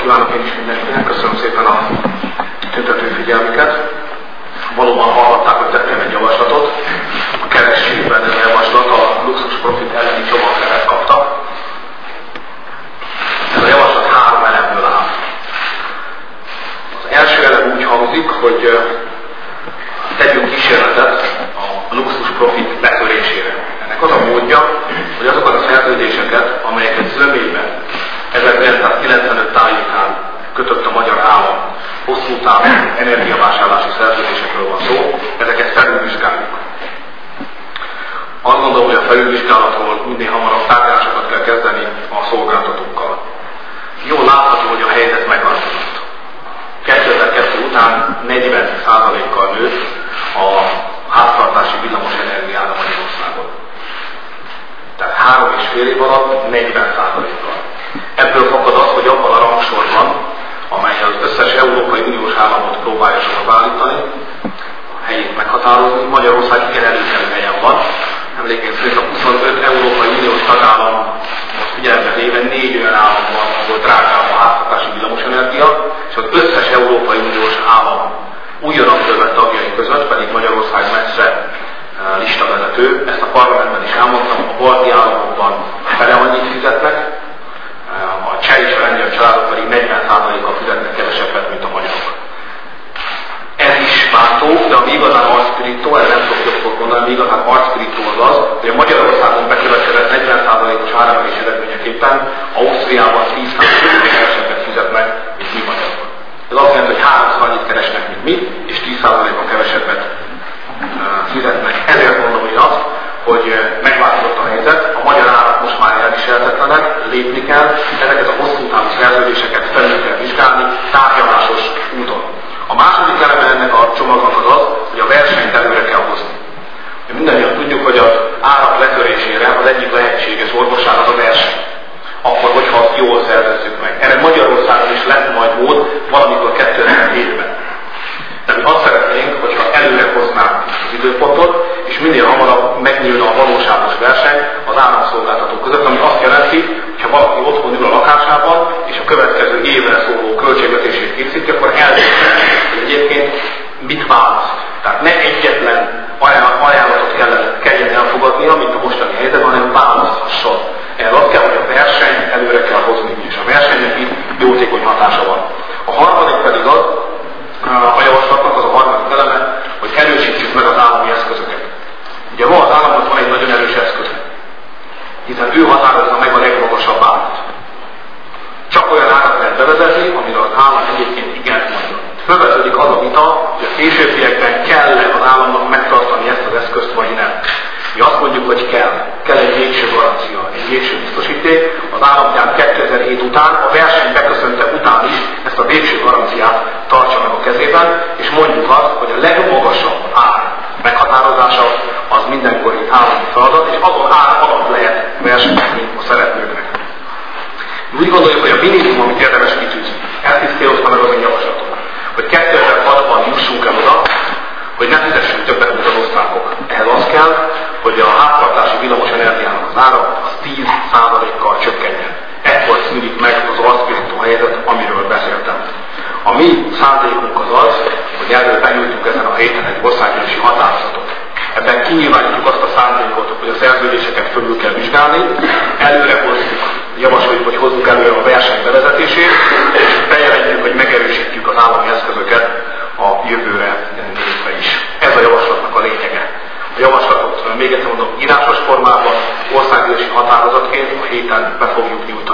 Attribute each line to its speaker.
Speaker 1: kívánok én is mindenkinek, köszönöm szépen a tüntető figyelmüket. Valóban hallhatták, hogy tettem egy javaslatot. A kerességben ez a javaslat a luxus profit elleni csomagnevet kapta. Ez a javaslat 3 elemből áll. Az első elem úgy hangzik, hogy tegyünk kísérletet a luxus profit betörésére. Ennek az a módja, hogy azokat a szerződéseket, amelyeket zömében 1995 tájékán kötött a magyar állam, hosszú távú energiavásárlási szerződésekről van szó, ezeket felülvizsgáljuk. Azt gondolom, hogy a felülvizsgálatról minél hamarabb tárgyalásokat kell kezdeni a szolgáltatókkal. Jól látható, hogy a helyzet megváltozott. 2002 után 40%-kal nőtt a háztartási villamos energiára Magyarországon. Tehát 3,5 év alatt 40%-kal. Ebből fakad az, hogy abban a rangsorban, amely az összes Európai Uniós államot próbálja sorba állítani, a helyét meghatározni, Magyarország igen előkelő helyen van. Emlékeim szerint a 25 Európai Uniós tagállam most figyelembe véve 4 olyan állam van, ahol drágább a háztartási villamosenergia, és az összes Európai Uniós állam újonnan fölvett tagjai között, pedig Magyarország messze listavezető. Ezt a parlamentben is elmondtam, a balti államokban fele annyit fizetnek, a cseh és a lengyel családok pedig 40%-kal fizetnek kevesebbet, mint a magyarok. Ez is váltó, de ami igazán arcpirító, erre nem tudok jobbot mondani, ami igazán arcpirító az, hogy a Magyarországon bekövetkezett 40%-os áremelés eredményeképpen Ausztriában 10%-kal kevesebbet fizetnek, mint mi magyarok. Ez azt jelenti, hogy 3-szor annyit keresnek, mint mi, és 10%-kal kevesebbet fizetnek. Ezért mondom én azt, hogy megváltozott a helyzet, a magyar árak most már elviselhetetlenek, lépni kell, ezeket a hosszú távú szerződéseket felül kell vizsgálni tárgyalásos úton. A második eleme ennek a csomagnak az, hogy a versenyt előre kell hozni. Mindannyian tudjuk, hogy az árak letörésére az egyik lehetséges orvoság az a verseny. Akkor, hogyha azt jól szervezzük meg. Erre Magyarországon is lesz majd mód valamikor 2007-ben. De mi azt szeretnénk, hogyha előre hoznánk az időpontot, és minél hamarabb megnyílna a valóságos verseny az áramszolgáltatók között, ami azt jelenti, hogyha valaki otthon ül a lakásában, és a következő évre szóló költségvetését készíti, akkor eldönteni, hogy egyébként mit választ. Tehát ne egyetlen ajánlatot kelljen elfogadnia, mint a mostani helyzetben, hanem választhasson. Ez azt kell, hogy a versenyt előre kell hozni, és a versenynek itt jótékony hatása van. A harmadik pedig az, a javaslatnak az a harmadik eleme, hogy erősítsük meg az állami eszközöket. Ugye ma az államnak van egy nagyon erős eszköz, hiszen ő határozza meg a legmagasabb árat. Csak olyan árat lehet bevezetni, amire az állam egyébként igent mondja. Fölvetődik az a vita, hogy a későbbiekben kell-e az államnak megtartani ezt az eszközt, vagy nem. Mi azt mondjuk, hogy kell egy végső garancia, egy végső biztosíték. Az állam tehát 2007 után, a verseny beköszönte után is ezt a végső garanciát tartsa meg a kezében, és mondjuk azt, hogy a legmagasabb ár meghatározása az mindenkori állami feladat, és azon ár alatt lehet versenyezni a szereplőknek. Úgy gondoljuk, hogy a minimum, amit érdemes kitűzni, ezt is célozta meg az én javaslatom, hogy 2006-ban jussunk el oda, hogy ne fizessünk többet, mint az osztrákok. Ehhez az kell, hogy a háztartási villamos energiának az ára az 10%-kal csökkenjen. Ekkor szűnik meg az arcpirító helyzet, amiről beszéltem. A mi szándékunk az az, hogy erről benyújtunk ezen a héten egy országgyűlési határozatot. Ebben kinyilvánítjuk azt a szándékot, hogy a szerződéseket fölül kell vizsgálni, előre hozzuk, javasoljuk, hogy hozzuk előre a verseny bevezetését, és bejelentjük, hogy megerősítjük az állami eszközöket a jövőre nézve is. Ez a javaslatnak a lényege. A javaslatot még egyszer mondom, írásos formában, országgyűlési határozatként a héten be fogjuk nyújtani.